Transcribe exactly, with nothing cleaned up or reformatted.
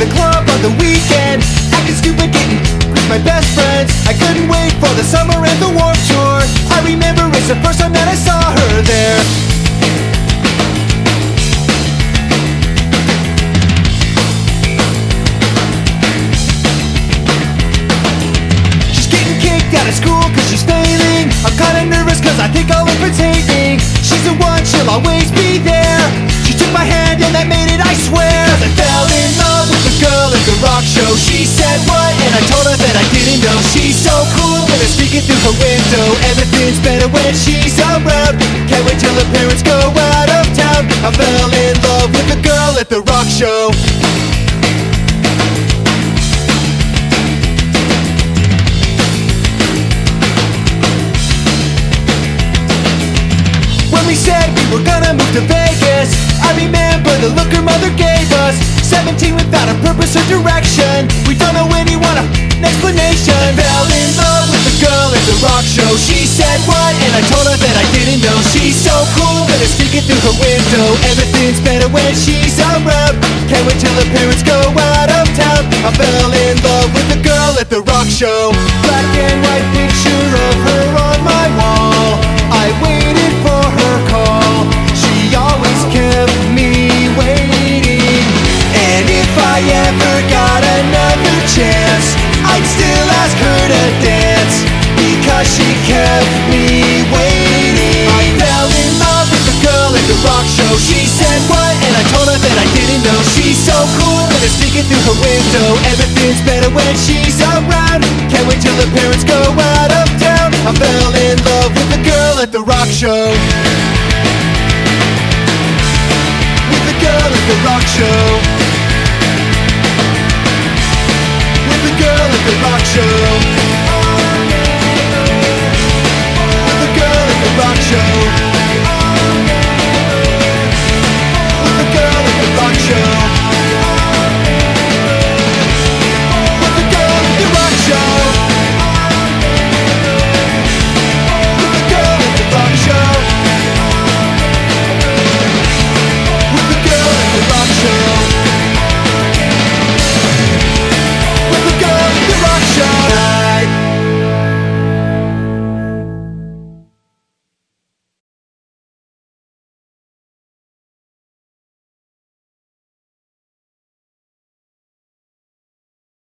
the club on the weekend, acting stupid, getting with my best friends. I couldn't wait for the summer and the Warped Tour. I remember it's the first time that I saw her there. She's getting kicked out of school cause she's failing. I'm kinda nervous cause I think I'll infiltrating. She's the one, she'll always be there. She took my hand and that made it, I swear. Cause I fell in love with the girl at the rock show. She said what? And I told her that I didn't know. She's so cool when I'm speaking through her window. Everything's better when she's around. Can't wait till her parents go out of town. I fell in love with the girl at the rock show. When we said we were gonna move to Vegas, I remember the look her mother gave us. Seventeen without a purpose or direction. We don't know anyone, an explanation. Fell in love with the girl at the rock show. She said what? And I told her that I didn't know. She's so cool when I'm speaking through her window. Everything's better when she's around. Can't wait till her parents go out of town. I fell in love with the girl at the rock show. Black and white picture of her on my wall. I waited for her call. She always kept me waiting. And if I ever got another chance, I'd still ask her to dance, because she kept me waiting. I fell in love with the girl at the rock show. She said what? And I told her that I didn't know. She's so cool when I'm speaking through her window. Everything's better when she's around. Can't wait till her parents go out of town. I fell in love with the girl at the rock show. With the girl at the rock show. With the girl at the rock show. With the girl at the rock show.